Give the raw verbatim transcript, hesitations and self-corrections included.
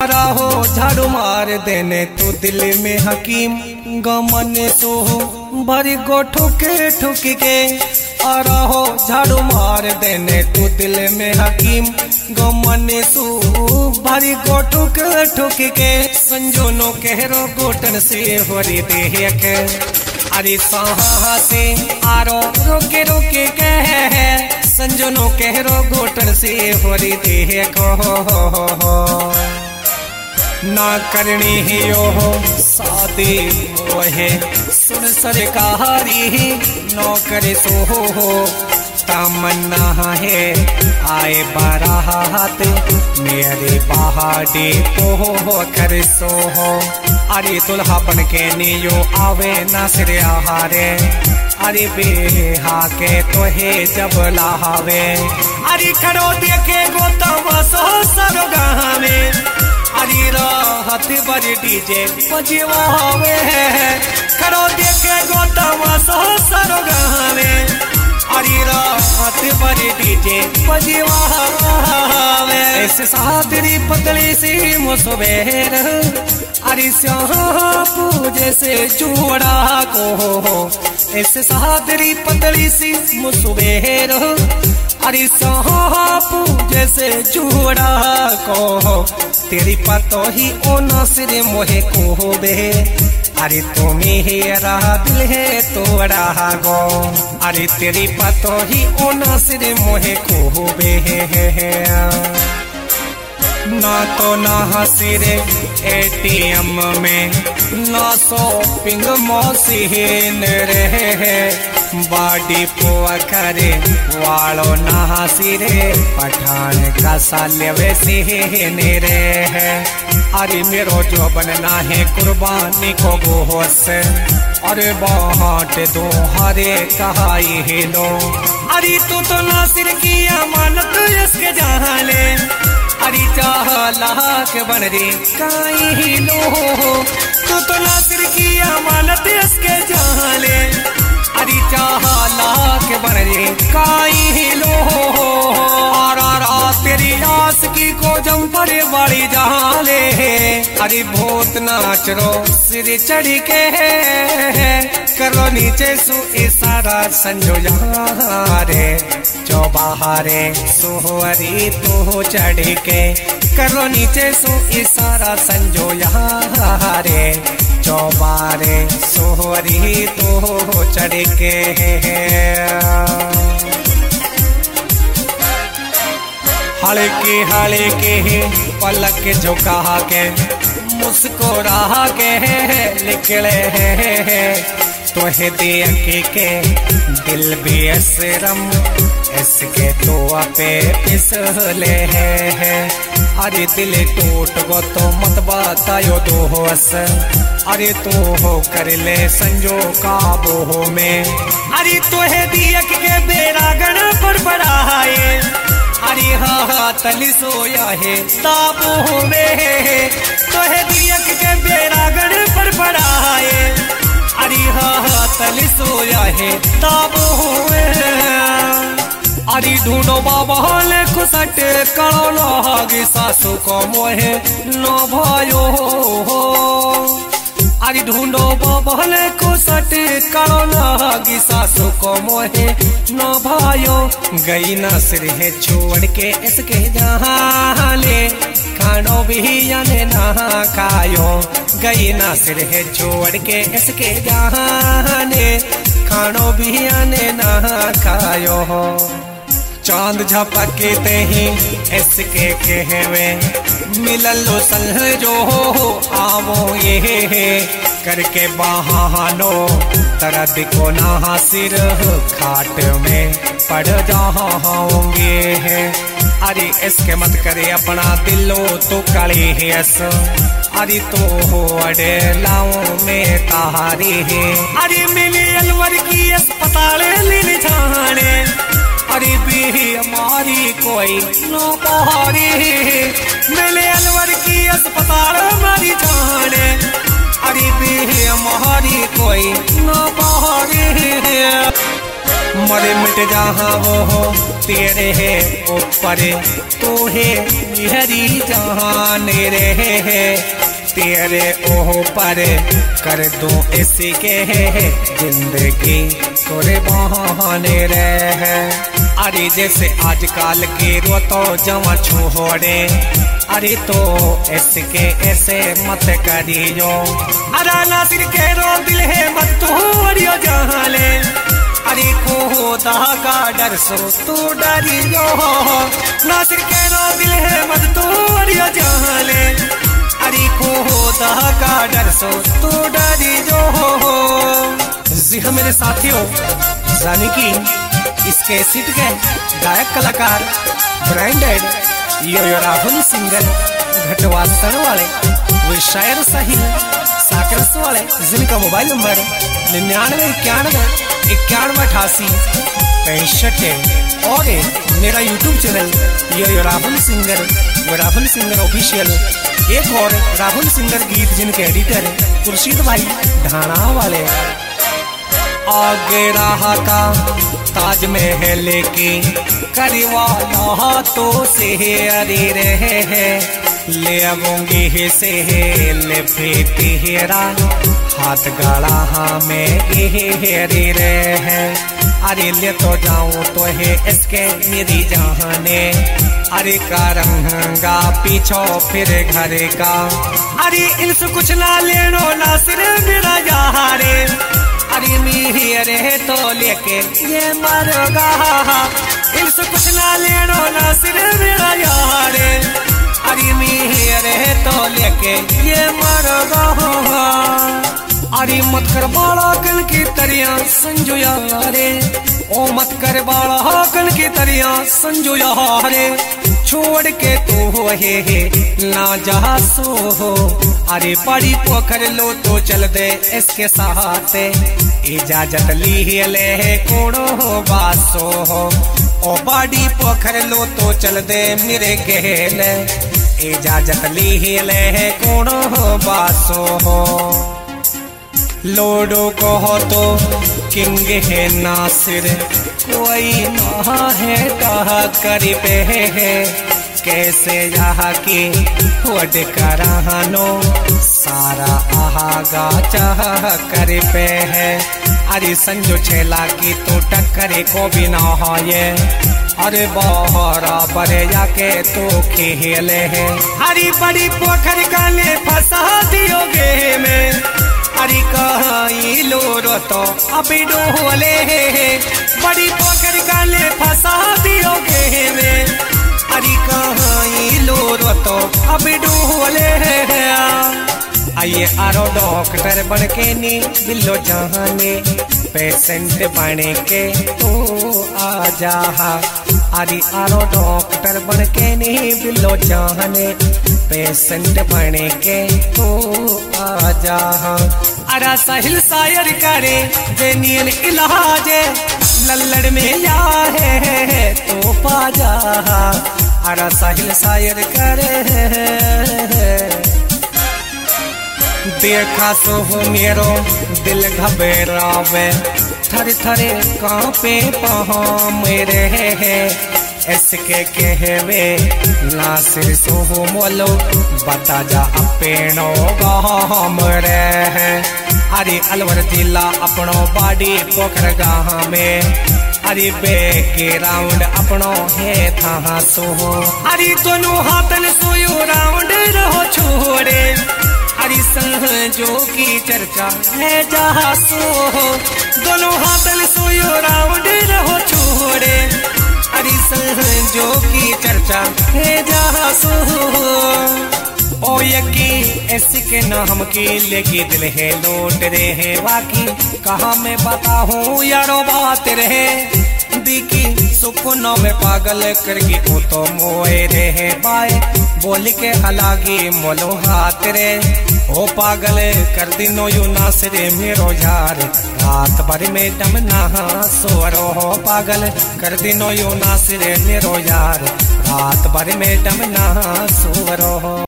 राहो झाड़ू मार देने तू दिल में हकीम गमन सो भरी गो ठुके ठुक के राहो झाड़ू मार देने तू दिल में हकीम गमन सो भरी गो ठुक ठुक के संजोनो कहरो गोटन से होरी देख अरे सहा से आरो रोके रोके कह संजोनो कहरो गोटन से होरी देखो ना करनी ही यो हो शादी मोहे सुन सरकारी नौकरी सो हो तमन्ना है आए बारात मेरे पहाड़ी को कर सो हो अरे दुल्हा बन के नियो आवे ना सिर आहारे अरे बेहा के तो है जब लावे अरे खड़ो देखे गोतम सो सरोगा में अरे राहत बड़ी डीजे बजवावे खड़ो देखे गोतम सो सरोगावे अरे राहत बड़ी डीजे बजवावे ऐसे सादरी पतली सी मुसबेर अरे श्याम जैसे जोड़ा को ऐसे सादरी पतली सी मुसबेर अरे साहू जैसे जोड़ा को तेरी पतो ही ओ नसर मोहे को बे अरे तुम्हें हेरा दिल है तोड़ा गो अरे तेरी पतो ही ओ नसर मोहे को बे ना तो ना हसीरे एटीएम में ना शॉपिंग मशीन रहे बाडी पोआ करे वालो ना हसीरे पठान का साल्य वैसे रे है अरे मेरो जो बनना है कुर्बानी को गोस अरे बाट दो हरे कहाई है लो अरे तू तो नासिर की अमानत इसके जहाँ ले अरे चाह लाख बन रे काई ही लो तू तो नासिर की अमानत इसके जहाँ ले अरे चाह लाख बन रे काई ही लो तेरी आस की को जम्परे वाली जहाँ ले अरे भूत नाच रो सिर चढ़ के करो नीचे सु इशारा संजो यहाँ रे चौबारे सोहरी तो चढ़ के करो नीचे सु इशारा संजो यहाँ रे चौबारे सोहरी तो चढ़ के हल्के हल्के पलक झुका के मुस्कुरा के निकले तो है देख के दिल भी असरम इसके तो पे फिसले है अरे दिल टूट गो तो मत बतायो दोस्त अरे तो हो कर ले संजो काबू में अरे तो है देख के बेरा गण पर बढ़ाए अरे हाँ तली सोया है ताबू में तो है दियक के बेरा गण पर बढ़ाए अरे हाँ तली सोया है ताबू में अरे ढूंढो बाबा ले खुसट करो लागे सासू को मोहे नो भायो अरे ढूंढो बबले को सट करो लागी सासू को मोहे न भायो गई न सिर है छोड़ के इसके जहाँ ले खानो भी आने ना खायो गई न सिर है छोड़ के इसके जहाँ ले खानो भी आने ना खायो चांद झपके ते ही इसके कहवे मिललो सल जो आवो ये करके बहानो तरद को ना सिर खाट में पड़ जाओगे अरे इसके मत करे अपना दिलो तो कड़ी है अरे तो हो अडे लाओ में तारी है अरे मिली अलवर की अस्पताल लील छाने अरे भी हमारी कोई नो पहाड़ी मिले अलवर की अस्पताल हमारी जाने अरे भी हमारी कोई नो पहाड़ी मरे मिट जहाँ वो हो तेरे है ऊपर तू है मेरी जान रे तेरे ओह पर कर दो इसी के जिंदगी तोरे बहाने रह। अरे जैसे आजकल के रो तो जमा छोड़े अरे तो इसके ऐसे मत करियो अरे नासिर के रो दिल है मत तोड़ियो जहाँ ले अरे खुदा का डर सो तू डरियो नासिर के रो दिल है मत तोड़ियो जहाँ ले अरे खुदा का डर सो तू डरियो। जी हाँ मेरे साथियों जाने की इसके सीट के गायक कलाकार branded Yo Yo Rahul singer घटवासन वाले वे शायर साहिल साकरस वाले जिनका मोबाइल नंबर निन्यानवे इक्यानवे इक्यानवे अठासी पैंसठ है और मेरा YouTube channel Yo Yo Rahul singer वो राहुल सिंगर ऑफिशियल एक और राहुल सिंगर गीत जिनके एडिटर खुर्शीद भाई ढाणा वाले। आगे रहा का ताज महल की करवा तो से अरे रहे ले आऊंगी से ले तेरा हाथ गड़ा हमें अरे रहे अरे ले तो जाऊं तो है इसके मेरी जहाने अरे का रंगा पीछो फिर घर का अरे इनसे कुछ ना लेनो ना सिर्फ मेरा यारे अरे मेरे तो लेके ये मरगा इनसे कुछ ना लेनो ना सिर्फ मेरा यारे अरे मेरे तो लेके ये मरगा अरे मत कर बाड़ा कल की तरिया संजो यारे ओ मत कर बाड़ा कल की तरिया संजो यारे छोड़ के तो हो हे हे ना जा सो हो अरे बड़ी पोखर लो तो चल दे इसके साथ इजाजत ली ले कोड़ो हो बासो हो ओ बड़ी पोखर लो तो चल दे मेरे गहल इजाजत ली ले कोड़ो हो बासो हो। लोडो को हो तो किंग है नासिर कोई ना है कहा करी पे है कैसे यहाँ की वड करानो सारा आहागा चाह कर पे है अरे संजो छेला की तो टक्करे को भी ना हो ये अरे बहरा बड़े जाके तो खेले है अरे बड़ी पोखर काले फंसा दियोगे में अरे कहीं लो रो तो अभी डोले बड़ी पोखर काले फंसा दियोगे में अरे कहीं लो रो तो अभी डोले आइए आरो डॉक्टर बन के नी बिल्लो जहाने पेशेंट बने के तो आ जा अरे आरो डॉक्टर बन के नी बिल्लो जहाने पेशेंट बने के तो आ जा अरा साहिल शायर करे बेनियन इलाज लल्लड़ में या है तो पा जा अरा साहिल शायर करे देखा सो हो मेरो दिल घबरावे थर थरे कांपे पहा मेरे है इसके कहवे नासिर सो हो मोलो बता जा अपेनो गाम रे अरे अलवर जिला अपनो बाड़ी पोखर गाह में अरे बेगे राउंड अपनो है था सो अरे दोनों हाथन सोयो राउंड रहो छोड़े अरे संजो की चर्चा है जहाँ सो दोनों हाथन सोयो राउंड रहो छोड़े अरे संजो की चर्चा है जहाँ सो ओ यकी इसके नाम की लेके दिल है लौट रहे वाकी कहाँ मैं बताऊँ यारो बात रहे दिखी सुपनों में पागल करके वो तो मोए रहे बाए बोल के हलागी मोलो हाथ रे ओ पागल कर दिनो यू नासरे मेरो यार रात भर में दम नहा सोरो हो पागल कर दिनो यू नासरे मेरो यार रात भर में दम नहा सोरो हो।